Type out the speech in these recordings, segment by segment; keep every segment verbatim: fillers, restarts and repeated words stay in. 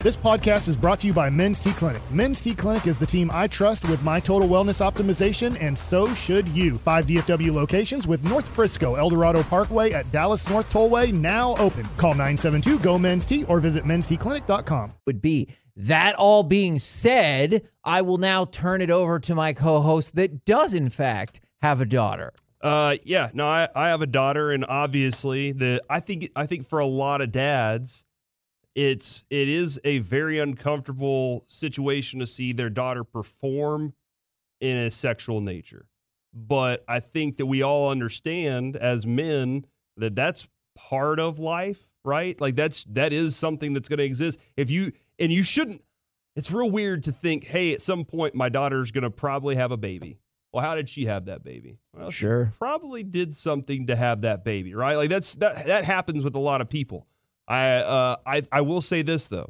This podcast is brought to you by Men's T Clinic. Men's T Clinic is the team I trust with my total wellness optimization, and so should you. Five D F W locations with North Frisco, El Dorado Parkway at Dallas North Tollway now open. Call nine seven two, G O, men's T or visit men's t clinic dot com. Would be. That all being said, I will now turn it over to my co-host that does, in fact, have a daughter. Uh, yeah, no, I, I have a daughter, and obviously, the I think I think for a lot of dads, it's it is a very uncomfortable situation to see their daughter perform in a sexual nature. But I think that we all understand as men that that's part of life, right? Like that's that is something that's going to exist. If you and you shouldn't. It's real weird to think, hey, at some point my daughter's going to probably have a baby. Well, how did she have that baby? Well, sure, she probably did something to have that baby, right? Like that's that that happens with a lot of people. I uh I I will say this though.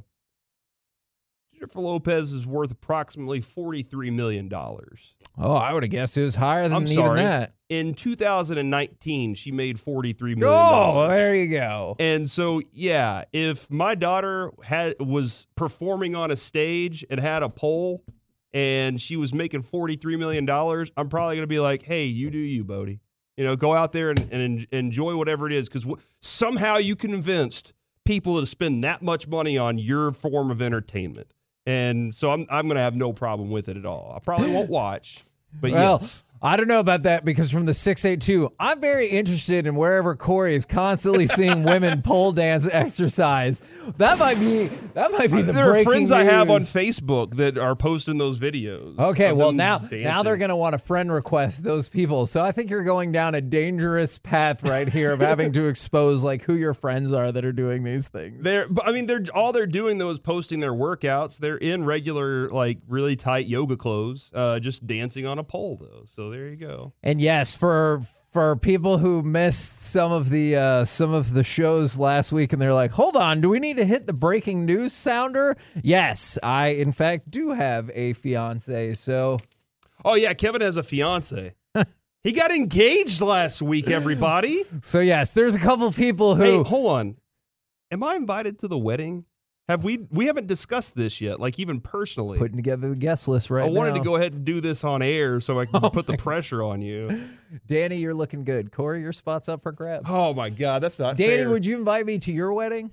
Jennifer Lopez is worth approximately forty-three million dollars. Oh, I would have guessed it was higher than I'm even sorry. that. In two thousand nineteen, she made forty-three million dollars. Oh, there you go. And so, yeah, if my daughter had was performing on a stage and had a pole and she was making forty-three million dollars, I'm probably going to be like, hey, you do you, Bodie. You know, go out there and, and en- enjoy whatever it is, because w- somehow you convinced people to spend that much money on your form of entertainment. And so I'm I'm going to have no problem with it at all. I probably won't watch, but well, yes. I don't know about that, because from the six eight two, I'm very interested in wherever Corey is constantly seeing women pole dance exercise. That might be that might be the there breaking are friends news. I have on Facebook that are posting those videos. Okay, of well them now dancing. now they're going to want to friend request those people. So I think you're going down a dangerous path right here of having to expose like who your friends are that are doing these things. They're, but I mean, they're all they're doing though is posting their workouts. They're in regular, like really tight yoga clothes, uh, just dancing on a pole though. So there you go. And yes, for for people who missed some of the uh, some of the shows last week, and they're like, "Hold on, do we need to hit the breaking news sounder?" Yes, I in fact do have a fiance. So, oh yeah, Kevin has a fiance. He got engaged last week. Everybody. So yes, there's a couple people who. Hey, hold on. Am I invited to the wedding? Have we? We haven't discussed this yet, like even personally. Putting together the guest list right now. I wanted now. to go ahead and do this on air so I can Oh put the pressure on you. Danny, you're looking good. Corey, your spot's up for grabs. Oh my God, that's not Danny, fair. would you invite me to your wedding?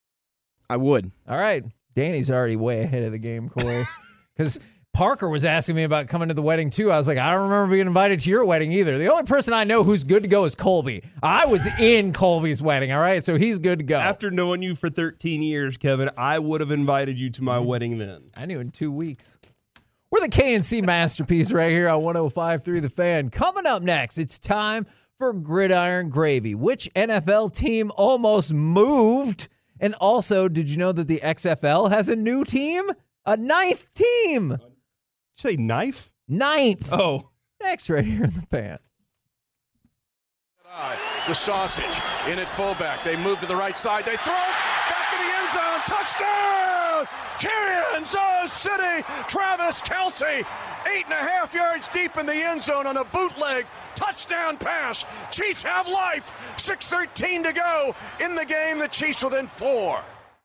I would. All right. Danny's already way ahead of the game, Corey. Because Parker was asking me about coming to the wedding, too. I was like, I don't remember being invited to your wedding either. The only person I know who's good to go is Colby. I was in Colby's wedding, all right? So he's good to go. After knowing you for thirteen years, Kevin, I would have invited you to my wedding then. I knew in two weeks. We're the K N C masterpiece right here on one oh five point three The Fan. Coming up next, it's time for Gridiron Gravy. Which N F L team almost moved? And also, did you know that the X F L has a new team? A ninth team. Did you say knife? Ninth. Oh. Next right here in The Fan. The sausage in at fullback. They move to the right side. They throw back to the end zone. Touchdown! Kansas City. Travis Kelce, eight and a half yards deep in the end zone on a bootleg touchdown pass. Chiefs have life. six thirteen to go in the game. The Chiefs within four.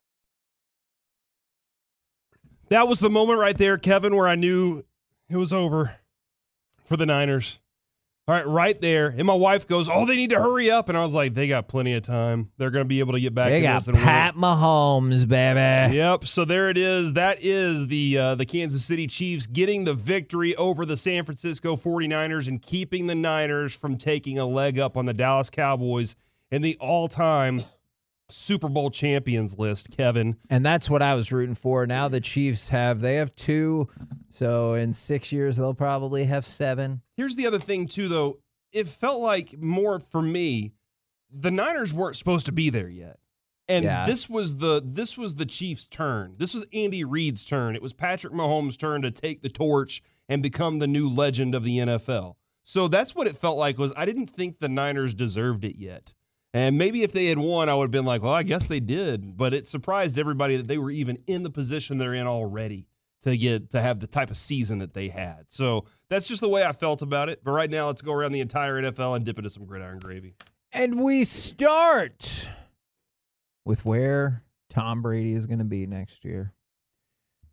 That was the moment right there, Kevin, where I knew it was over for the Niners. All right, right there. And my wife goes, oh, they need to hurry up. And I was like, they got plenty of time. They're going to be able to get back They to got this and Pat win. Mahomes, baby. Yep, so there it is. That is the uh, the Kansas City Chiefs getting the victory over the San Francisco forty-niners and keeping the Niners from taking a leg up on the Dallas Cowboys in the all-time Super Bowl champions list, Kevin. And that's what I was rooting for. Now the Chiefs have, they have two. So in six years, they'll probably have seven. Here's the other thing, too, though. It felt like more for me, the Niners weren't supposed to be there yet. And Yeah. this was the this was the Chiefs' turn. This was Andy Reid's turn. It was Patrick Mahomes' turn to take the torch and become the new legend of the N F L. So that's what it felt like. Was I didn't think the Niners deserved it yet. And maybe if they had won, I would have been like, well, I guess they did. But it surprised everybody that they were even in the position they're in already to get to have the type of season that they had. So that's just the way I felt about it. But right now, let's go around the entire N F L and dip into some gridiron gravy. And we start with where Tom Brady is going to be next year.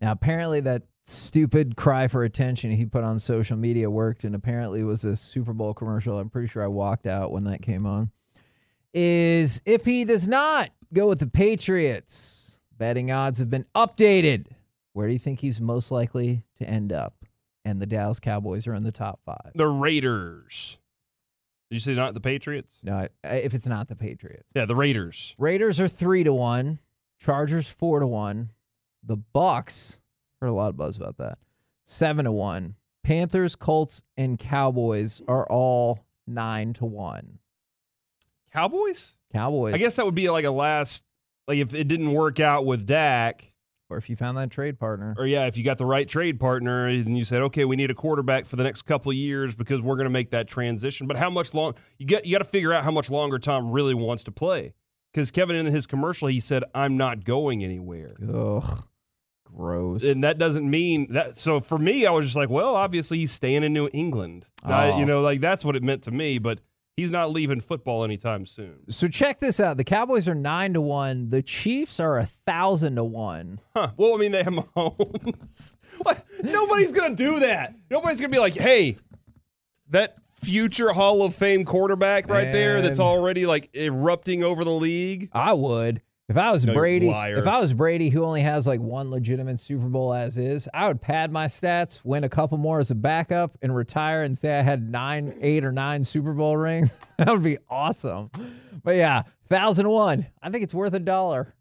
Now, apparently that stupid cry for attention he put on social media worked, and apparently it was a Super Bowl commercial. I'm pretty sure I walked out when that came on. Is if he does not go with the Patriots, betting odds have been updated. Where do you think he's most likely to end up? And the Dallas Cowboys are in the top five. The Raiders. Did you say not the Patriots? No, if it's not the Patriots. Yeah, the Raiders. Raiders are three to one. Chargers four to one. The Bucks, heard a lot of buzz about that, seven to one. Panthers, Colts, and Cowboys are all nine to one. Cowboys? Cowboys. I guess that would be like a last, like if it didn't work out with Dak. Or if you found that trade partner. Or, yeah, if you got the right trade partner and you said, okay, we need a quarterback for the next couple of years because we're going to make that transition. But how much long you get? You got to figure out how much longer Tom really wants to play. Because Kevin, in his commercial, he said, I'm not going anywhere. Ugh, gross. And that doesn't mean that. So for me, I was just like, well, obviously he's staying in New England. Oh. I, you know, like that's what it meant to me. But he's not leaving football anytime soon. So check this out. The Cowboys are nine to one. The Chiefs are a thousand to one. Huh. Well, I mean, they have Mahomes. What? Nobody's gonna do that. Nobody's gonna be like, hey, that future Hall of Fame quarterback right Man. there that's already like erupting over the league. I would. If I was No, you Brady, liar. if I was Brady who only has like one legitimate Super Bowl as is, I would pad my stats, win a couple more as a backup, and retire and say I had nine, eight or nine Super Bowl rings. That would be awesome. But yeah, thousand one. I think it's worth a dollar.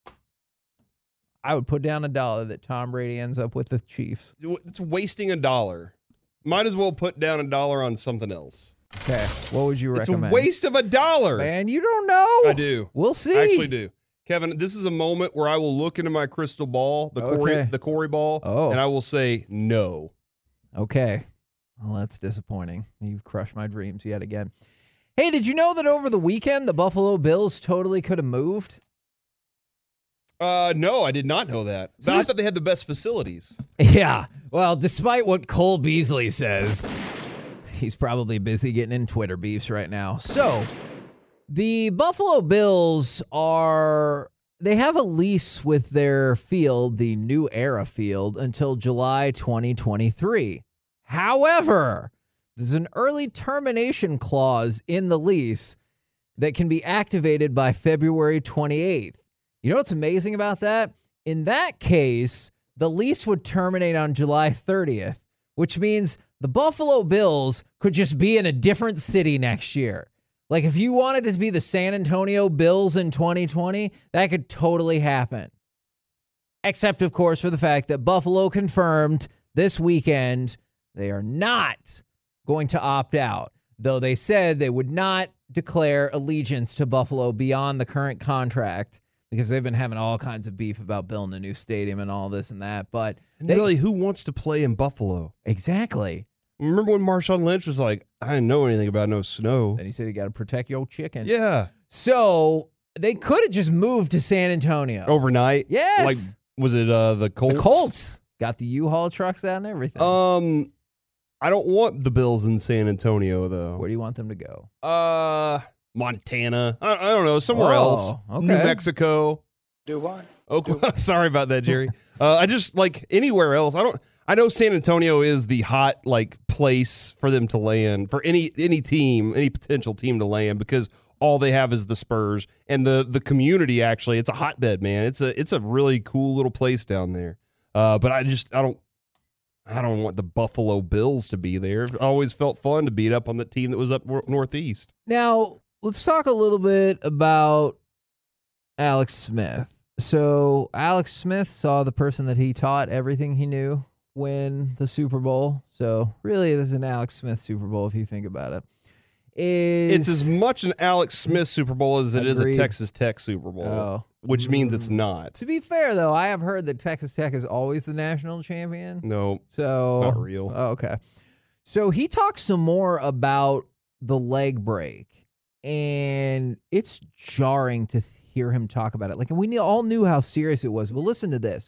I would put down a dollar that Tom Brady ends up with the Chiefs. It's wasting a dollar. Might as well put down a dollar on something else. Okay, what would you It's recommend? a waste of a dollar. Man, you don't know. I do. We'll see. I actually do. Kevin, this is a moment where I will look into my crystal ball, the Okay. Corey, the Corey ball, Oh. and I will say no. Okay. Well, that's disappointing. You've crushed my dreams yet again. Hey, did you know that over the weekend the Buffalo Bills totally could have moved? Uh, no, I did not know that. So But I this- thought they had the best facilities. Yeah. Well, despite what Cole Beasley says, he's probably busy getting in Twitter beefs right now. So, the Buffalo Bills are, they have a lease with their field, the New Era field, until July twenty twenty-three. However, there's an early termination clause in the lease that can be activated by February twenty-eighth. You know what's amazing about that? In that case, the lease would terminate on July thirtieth, which means the Buffalo Bills could just be in a different city next year. Like if you wanted to be the San Antonio Bills in twenty twenty, that could totally happen. Except, of course, for the fact that Buffalo confirmed this weekend they are not going to opt out, though they said they would not declare allegiance to Buffalo beyond the current contract because they've been having all kinds of beef about building a new stadium and all this and that. But And they- really, who wants to play in Buffalo? exactly. Remember when Marshawn Lynch was like, I didn't know anything about no snow. And he said you got to protect your chicken. Yeah. So they could have just moved to San Antonio. Overnight. Yes. Like, was it uh, the Colts? The Colts got the U-Haul trucks out and everything. Um, I don't want the Bills in San Antonio, though. Where do you want them to go? Uh, Montana. I, I don't know. Somewhere Oh, else. okay. New Mexico. Do what? Oklahoma. Sorry about that, Jerry. uh, I just like anywhere else. I don't. I know San Antonio is the hot like place for them to land for any any team, any potential team to land because all they have is the Spurs and the the community. Actually, it's a hotbed, man. It's a it's a really cool little place down there. Uh, but I just I don't. I don't want the Buffalo Bills to be there. It always felt fun to beat up on the team that was up nor- northeast. Now, let's talk a little bit about Alex Smith. So, Alex Smith saw the person that he taught everything he knew win the Super Bowl. So, really, this is an Alex Smith Super Bowl if you think about it. Is It's as much an Alex Smith Super Bowl as it is Agreed. a Texas Tech Super Bowl, Oh. which means it's not. To be fair, though, I have heard that Texas Tech is always the national champion. No, So it's not real. Oh, okay. So he talks some more about the leg break, and it's jarring to hear him talk about it. Like, and we knew, all knew how serious it was. But listen to this.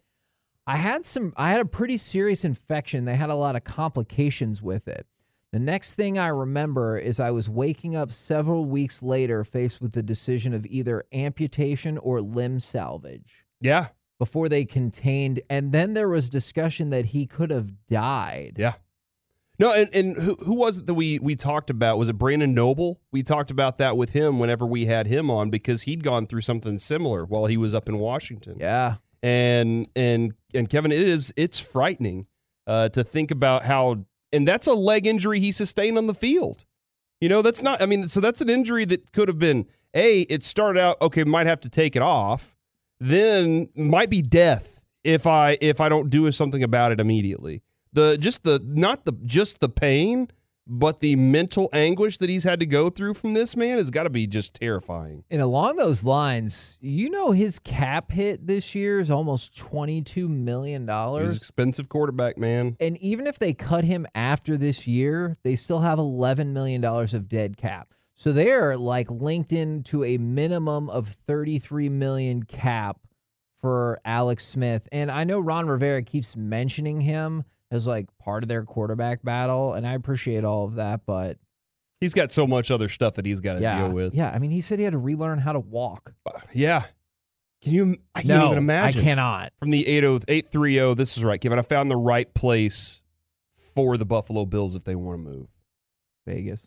I had some. I had a pretty serious infection. They had a lot of complications with it. The next thing I remember is I was waking up several weeks later faced with the decision of either amputation or limb salvage. Yeah. before they contained. And then there was discussion that he could have died. Yeah. No, and, and who who was it that we we talked about? Was it Brandon Noble? We talked about that with him whenever we had him on because he'd gone through something similar while he was up in Washington. Yeah. And and and Kevin, it is it's frightening uh, to think about how, and that's a leg injury he sustained on the field. You know, that's not, I mean, so that's an injury that could have been, A, it started out, okay, might have to take it off, then might be death if I if I don't do something about it immediately. The just the not the just the pain, but the mental anguish that he's had to go through from this, man, has got to be just terrifying. And along those lines, you know his cap hit this year is almost twenty-two million dollars. He's an expensive quarterback, man. And even if they cut him after this year, they still have eleven million dollars of dead cap. So they're like linked into a minimum of thirty-three million dollars cap for Alex Smith. And I know Ron Rivera keeps mentioning him as like part of their quarterback battle, and I appreciate all of that, but he's got so much other stuff that he's got to yeah, deal with. Yeah, I mean, he said he had to relearn how to walk. Yeah. Can you? I can't no, even imagine. I cannot. From the eight thirty, this is right, Kevin. I found the right place for the Buffalo Bills if they want to move. Vegas.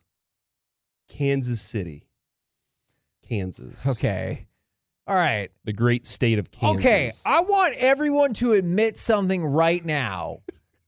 Kansas City. Kansas. Okay. All right. The great state of Kansas. Okay, I want everyone to admit something right now.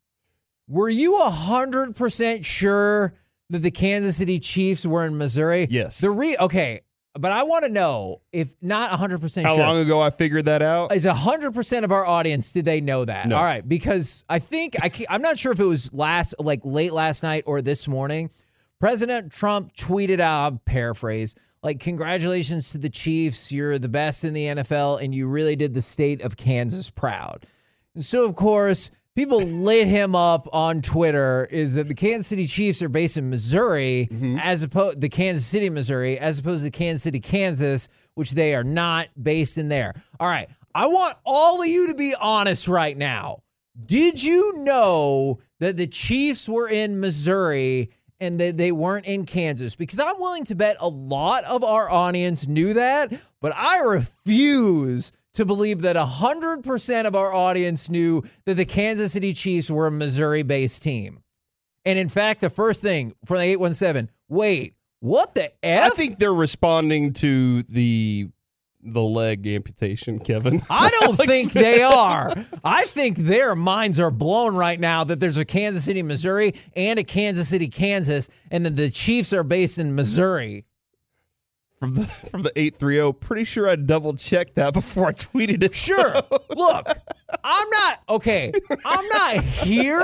Were you one hundred percent sure that the Kansas City Chiefs were in Missouri? Yes. The re Okay, but I want to know, if not one hundred percent How sure. long ago I figured that out? Is one hundred percent of our audience, did they know that? No. All right, because I think, I can't, I'm not sure if it was last, like late last night or this morning. President Trump tweeted out, I'll paraphrase, like, congratulations to the Chiefs. You're the best in the N F L, and you really did the state of Kansas proud. And so, of course, people lit him up on Twitter is that the Kansas City Chiefs are based in Missouri, mm-hmm. as opposed the Kansas City, Missouri, as opposed to Kansas City, Kansas, which they are not based in there. All right, I want all of you to be honest right now. Did you know that the Chiefs were in Missouri and that they weren't in Kansas? Because I'm willing to bet a lot of our audience knew that, but I refuse to believe that one hundred percent of our audience knew that the Kansas City Chiefs were a Missouri-based team. And in fact, the first thing from the eight one seven, wait, what the F? I think they're responding to the the leg amputation, Kevin. I don't think they are. I think their minds are blown right now that there's a Kansas City, Missouri and a Kansas City, Kansas, and that the Chiefs are based in Missouri. From the from the eight thirty, pretty sure I double checked that before I tweeted it. Sure. Look, I'm not okay. I'm not here.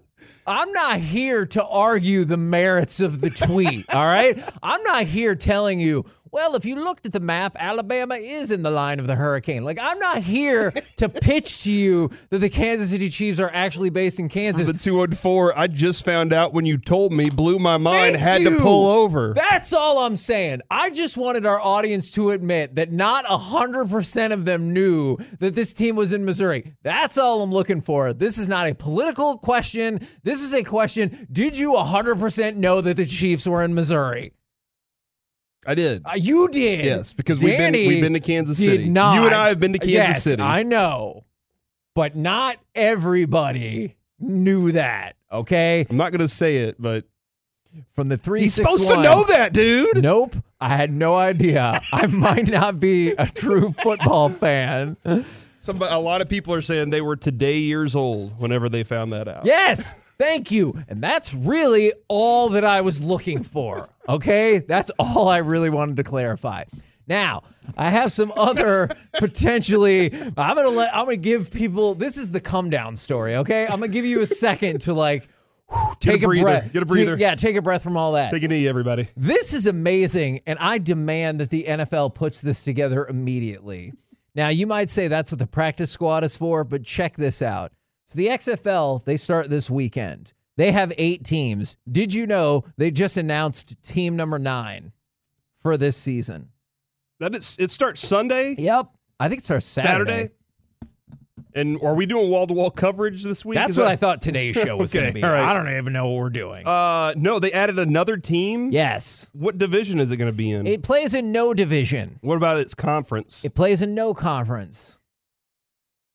I'm not here to argue the merits of the tweet. All right. I'm not here telling you, well, if you looked at the map, Alabama is in the line of the hurricane. Like, I'm not here to pitch to you that the Kansas City Chiefs are actually based in Kansas. For the two oh four, I just found out when you told me, blew my mind, Thank had you. to pull over. That's all I'm saying. I just wanted our audience to admit that not one hundred percent of them knew that this team was in Missouri. That's all I'm looking for. This is not a political question. This is a question. Did you one hundred percent know that the Chiefs were in Missouri? I did. Uh, you did. Yes, because we've been, Danny we've been to Kansas did City. Not. You and I have been to Kansas yes, City. I know. But not everybody knew that, okay? I'm not going to say it, but from the three he's six one. supposed to know that, dude. Nope. I had no idea. I might not be a true football fan. Somebody, a lot of people are saying they were today years old whenever they found that out. Yes, thank you. And that's really all that I was looking for, okay? That's all I really wanted to clarify. Now, I have some other potentially, I'm going to let, I'm going to give people, this is the come down story, okay? I'm going to give you a second to like, whew, take a, a, breather. breath. Get a breather. Take, yeah, take a breath from all that. Take a knee, everybody. This is amazing, and I demand that the N F L puts this together immediately. Now, you might say that's what the practice squad is for, but check this out. So the X F L, they start this weekend. They have eight teams. Did you know they just announced team number nine for this season? That is, it starts Sunday? Yep. I think it starts Saturday. Saturday? And are we doing wall-to-wall coverage this week? That's Is what that- I thought today's show was Okay, going to be. all right. I don't even know what we're doing. Uh, no, they added another team? yes. What division is it going to be in? It plays in no division. What about its conference? It plays in no conference.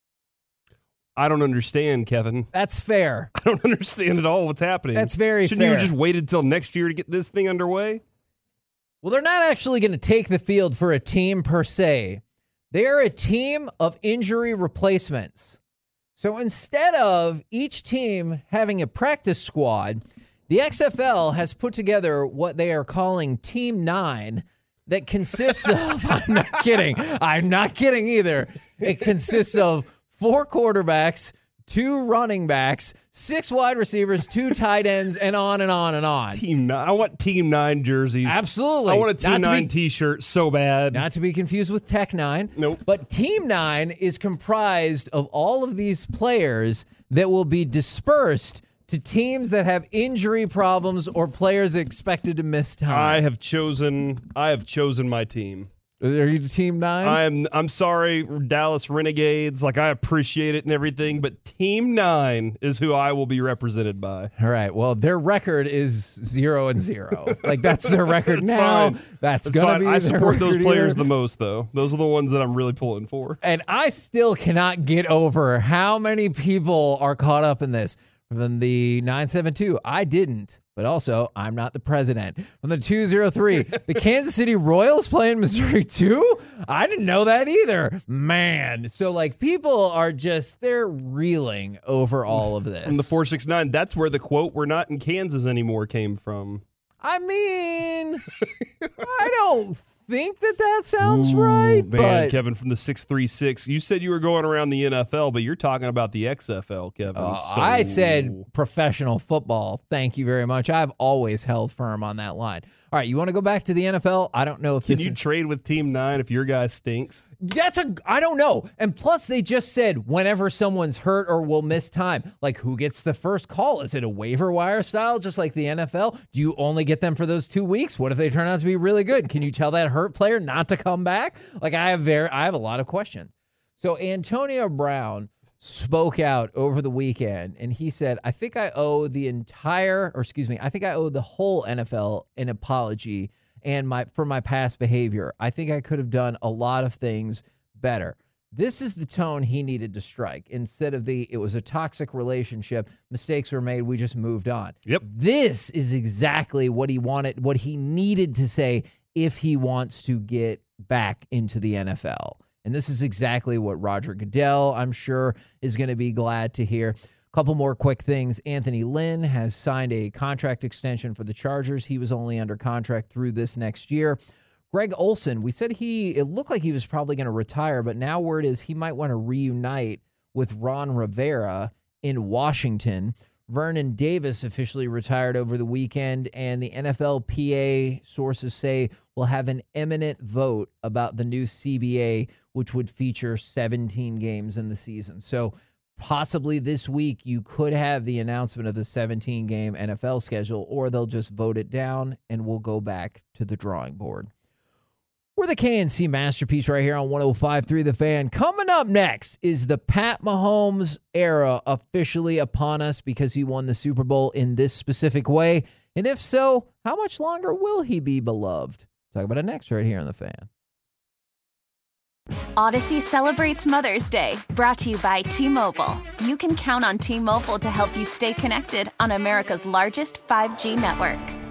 I don't understand, Kevin. That's fair. I don't understand at all what's happening. That's very Shouldn't fair. you have just waited till next year to get this thing underway? Well, they're not actually going to take the field for a team per se. They are a team of injury replacements. So instead of each team having a practice squad, the X F L has put together what they are calling Team Nine that consists of, I'm not kidding, I'm not kidding either. It consists of four quarterbacks, two running backs, six wide receivers, two tight ends, and on and on and on. Team Nine. I want Team Nine jerseys. Absolutely. I want a Team Not to Nine be- T-shirt so bad. Not to be confused with Tech Nine. Nope. But Team Nine is comprised of all of these players that will be dispersed to teams that have injury problems or players expected to miss time. I have chosen. I have chosen my team. Are you Team Nine? I'm. I'm sorry, Dallas Renegades. Like, I appreciate it and everything, but Team Nine is who I will be represented by. All right. Well, their record is zero and zero. Like, that's their record That's now. fine. That's That's gonna fine. be. I their support those record players either. the most, though. Those are the ones that I'm really pulling for. And I still cannot get over how many people are caught up in this. From the nine seven two, I didn't, but also I'm not the president. From the two oh three, the Kansas City Royals playing Missouri too? I didn't know that either. Man. So, like, people are just, they're reeling over all of this. From the four six nine, that's where the quote, "We're not in Kansas anymore," came from. I mean, I don't think that that sounds Ooh, right, man, but Kevin from the six three six. You said you were going around the N F L, but you're talking about the X F L, Kevin. Uh, So- I said professional football. Thank you very much. I've always held firm on that line. All right, you want to go back to the N F L? I don't know if Can this you is, trade with Team Nine if your guy stinks? that's a I don't know. And plus they just said whenever someone's hurt or will miss time, like who gets the first call? Is it a waiver wire style just like the N F L? Do you only get them for those two weeks? What if they turn out to be really good? Can you tell that hurt player not to come back? Like I have very I have a lot of questions. So Antonio Brown spoke out over the weekend and he said, I think I owe the entire, or excuse me, I think I owe the whole N F L an apology and my for my past behavior. I think I could have done a lot of things better. This is the tone he needed to strike. Instead of the, it was a toxic relationship, mistakes were made, we just moved on. Yep. This is exactly what he wanted, what he needed to say if he wants to get back into the N F L. And this is exactly what Roger Goodell, I'm sure, is going to be glad to hear. A couple more quick things. Anthony Lynn has signed a contract extension for the Chargers. He was only under contract through this next year. Greg Olsen, we said he, it looked like he was probably going to retire, but now word is he might want to reunite with Ron Rivera in Washington. Vernon Davis officially retired over the weekend, and the N F L P A sources say will have an imminent vote about the new C B A, which would feature seventeen games in the season. So possibly this week you could have the announcement of the seventeen-game N F L schedule, or they'll just vote it down, and we'll go back to the drawing board. We're the K N C Masterpiece right here on one oh five point three The Fan. Coming up next is the Pat Mahomes era officially upon us because he won the Super Bowl in this specific way. And if so, how much longer will he be beloved? Talk about it next right here on The Fan. Odyssey celebrates Mother's Day, brought to you by T-Mobile. You can count on T-Mobile to help you stay connected on America's largest five G network.